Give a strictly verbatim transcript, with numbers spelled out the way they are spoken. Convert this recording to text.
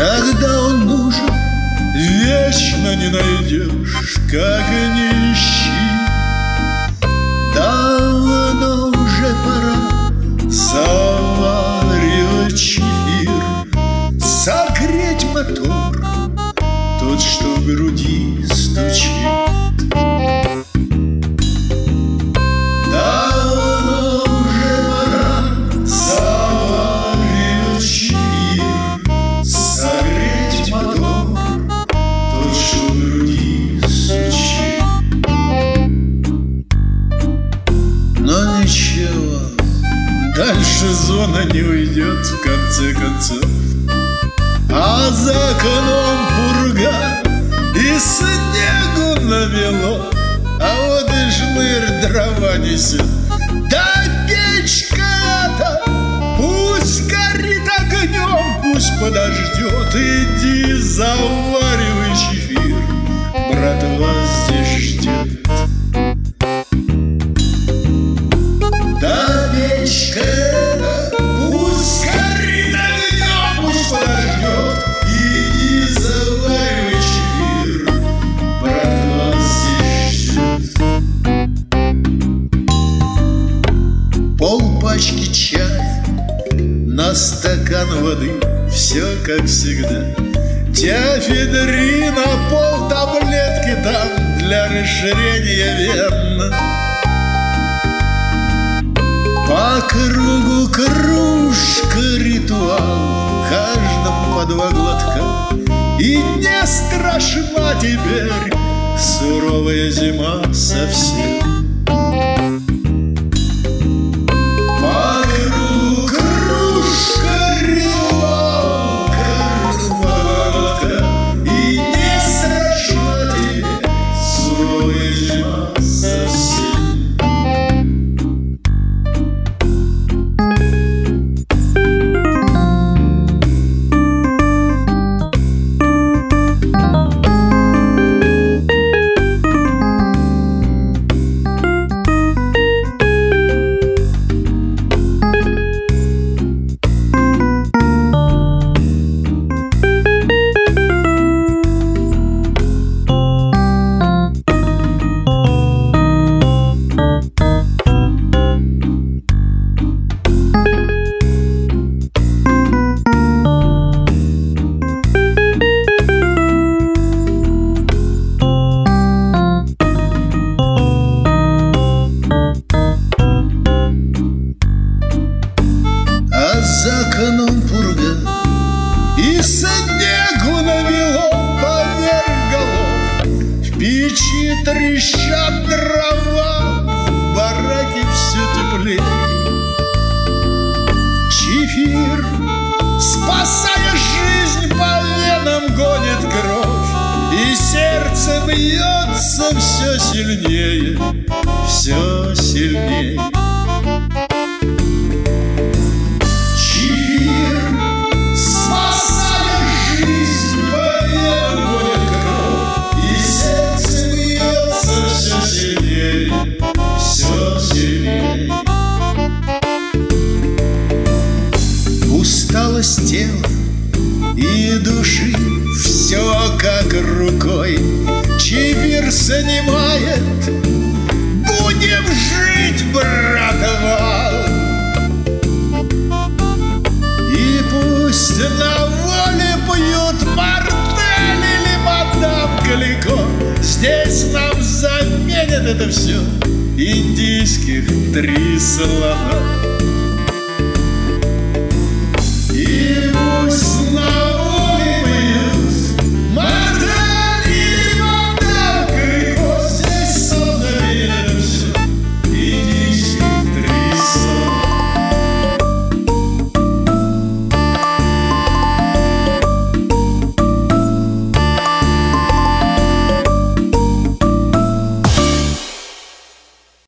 Когда он нужен, вечно не найдешь, как ни ищи. Давно уже пора заваривать чефир, согреть мотор, тот, что в груди стучит. Давно уже пора заваривать чефир, согреть мотор, тот, что в груди стучит. Но ничего, дальше зона не уйдет в конце концов. А за окном пурга и снегу навело, а вот и шнырь дрова несет. Да печка-то пусть горит огнем, пусть подождет. Иди заваривай чефир, братва здесь ждет. Да печка-то пусть горит огнем, пусть подождет. Иди заваривай чефир, братва здесь ждет. Пол пачки чая на стакан воды, все как всегда. Тиафедрина, пол таблетки там для расширения вен. По кругу кружка ритуал, каждому по два глотка. И не страшна теперь суровая зима совсем. По кругу кружка ритуал, каждому по два глотка. И не страшна теперь суровая зима совсем. За окном пурга и снегу навело поверх голов. В печи трещат дрова, в бараке все теплее. Чефир, спасая жизнь, по венам гонит кровь, и сердце бьется все сильнее, все сильнее. Усталость тела и души, все как рукой чефир снимает. Будем жить, братва, и пусть на воле пьют мартель или мадам Калико. Здесь нам заменят это все индийских три слона.